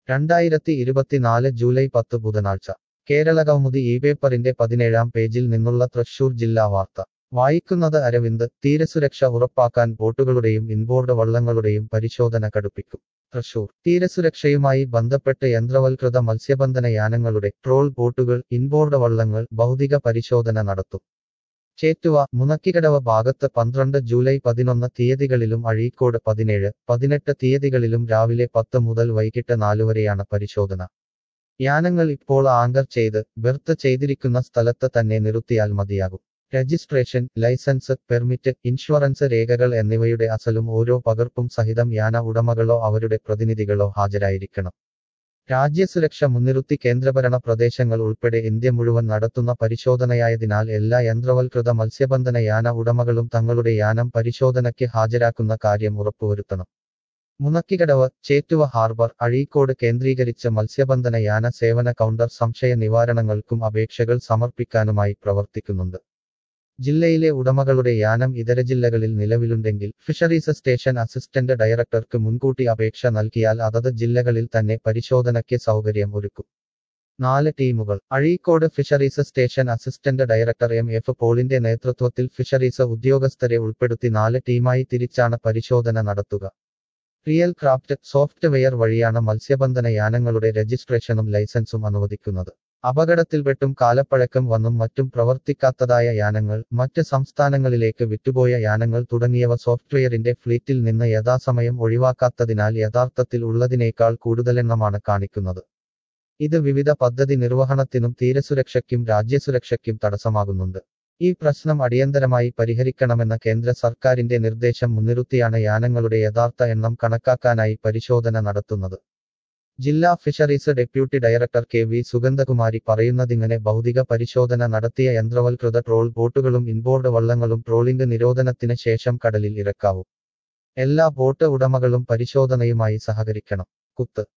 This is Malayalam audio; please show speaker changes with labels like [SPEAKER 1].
[SPEAKER 1] 2024 ജൂലൈ 10 ബുധനാഴ്ച കേരളകൗമുദി പേപ്പറിന്റെ 17-ാം പേജിൽ നിന്നുള്ള തൃശൂർ ജില്ലാ വാർത്ത വായിക്കുന്നത് അരവിന്ദ്. തീരസുരക്ഷ ഉറപ്പാക്കാൻ ബോട്ടുകളുടെയും ഇൻബോർഡ് വള്ളങ്ങളുടെയും പരിശോധന കടുപ്പിക്കും. തൃശൂർ തീരസുരക്ഷയുമായി ബന്ധപ്പെട്ട് യന്ത്രവൽകൃത മത്സ്യബന്ധന യാനങ്ങളുടെ ട്രോൾ ബോട്ടുകൾ, ഇൻബോർഡ് വള്ളങ്ങൾ ഭൗതിക പരിശോധന നടത്തും. ചേറ്റുവ, മുനക്കിക്കടവ് ഭാഗത്ത് 12 ജൂലൈ 11 തീയതികളിലും അഴീക്കോട് 17, 18 തീയതികളിലും രാവിലെ 10 മുതൽ വൈകിട്ട് 4 വരെയാണ് പരിശോധന. യാനങ്ങൾ ഇപ്പോൾ ആങ്കർ ചെയ്ത് ബെർത്ത് ചെയ്തിരിക്കുന്ന സ്ഥലത്ത് തന്നെ നിർത്തിയാൽ മതിയാകും. രജിസ്ട്രേഷൻ, ലൈസൻസ്, പെർമിറ്റ്, ഇൻഷുറൻസ് രേഖകൾ എന്നിവയുടെ അസലും ഓരോ പകർപ്പും സഹിതം യാന ഉടമകളോ അവരുടെ പ്രതിനിധികളോ ഹാജരായിരിക്കണം. രാജ്യസുരക്ഷ മുൻനിർത്തി കേന്ദ്രഭരണ പ്രദേശങ്ങൾ ഉൾപ്പെടെ ഇന്ത്യ മുഴുവൻ നടത്തുന്ന പരിശോധനയായതിനാൽ എല്ലാ യന്ത്രവൽകൃത മത്സ്യബന്ധന യാന ഉടമകളും തങ്ങളുടെ യാനം പരിശോധനയ്ക്ക് ഹാജരാക്കുന്ന കാര്യം ഉറപ്പുവരുത്തണം. മുനക്കിക്കടവ്, ചേറ്റുവ ഹാർബർ, അഴീക്കോട് കേന്ദ്രീകരിച്ച് മത്സ്യബന്ധന യാന സേവന കൗണ്ടർ സംശയ നിവാരണങ്ങൾക്കും അപേക്ഷകൾ സമർപ്പിക്കാനുമായി പ്രവർത്തിക്കുന്നുണ്ട്. ജില്ലയിലെ ഉടമകളുടെ യാനം ഇതര ജില്ലകളിൽ നിലവിലുണ്ടെങ്കിൽ ഫിഷറീസ് സ്റ്റേഷൻ അസിസ്റ്റന്റ് ഡയറക്ടർക്ക് മുൻകൂട്ടി അപേക്ഷ നൽകിയാൽ അതത് ജില്ലകളിൽ തന്നെ പരിശോധനയ്ക്ക് സൗകര്യം ഒരുക്കും. 4 ടീമുകൾ. Azhikode fisheries station assistant director MF പോളിന്റെ നേതൃത്വത്തിൽ ഫിഷറീസ് ഉദ്യോഗസ്ഥരെ ഉൾപ്പെടുത്തി 4 ടീമായി തിരിച്ചാണ് പരിശോധന നടത്തുക. റിയൽ ക്രാഫ്റ്റ് സോഫ്റ്റ്വെയർ വഴിയാണ് മത്സ്യബന്ധന യാനങ്ങളുടെ രജിസ്ട്രേഷനും ലൈസൻസും അനുവദിക്കുന്നത്. അപകടത്തിൽപ്പെട്ടും കാലപ്പഴക്കം വന്നും മറ്റും പ്രവർത്തിക്കാത്തതായ യാനങ്ങൾ, മറ്റ് സംസ്ഥാനങ്ങളിലേക്ക് വിറ്റുപോയ യാനങ്ങൾ തുടങ്ങിയവ സോഫ്റ്റ്വെയറിന്റെ ഫ്ലീറ്റിൽ നിന്ന് യഥാസമയം ഒഴിവാക്കാത്തതിനാൽ യഥാർത്ഥത്തിൽ ഉള്ളതിനേക്കാൾ കൂടുതലെണ്ണമാണ് കാണിക്കുന്നത്. ഇത് വിവിധ പദ്ധതി നിർവഹണത്തിനും തീരസുരക്ഷയ്ക്കും രാജ്യസുരക്ഷയ്ക്കും തടസ്സമാകുന്നുണ്ട്. ഈ പ്രശ്നം അടിയന്തരമായി പരിഹരിക്കണമെന്ന കേന്ദ്ര സർക്കാരിന്റെ നിർദ്ദേശം മുൻനിർത്തിയാണ് യാനങ്ങളുടെ യഥാർത്ഥ എണ്ണം കണക്കാക്കാനായി പരിശോധന നടത്തുന്നത്. ജില്ലാ fisheries deputy director KV Sugandhakumari പറയുന്നതിങ്ങനെ: ഭൗതിക പരിശോധന നടത്തിയ യന്ത്രവൽകൃത ട്രോൾ ബോട്ടുകളും ഇൻബോർഡ് വള്ളങ്ങളും ട്രോളിംഗ് നിരോധനത്തിന് ശേഷം കടലിൽ ഇറക്കാവൂ. എല്ലാ ബോട്ട് ഉടമകളും പരിശോധനയുമായി സഹകരിക്കണം. കുത്ത്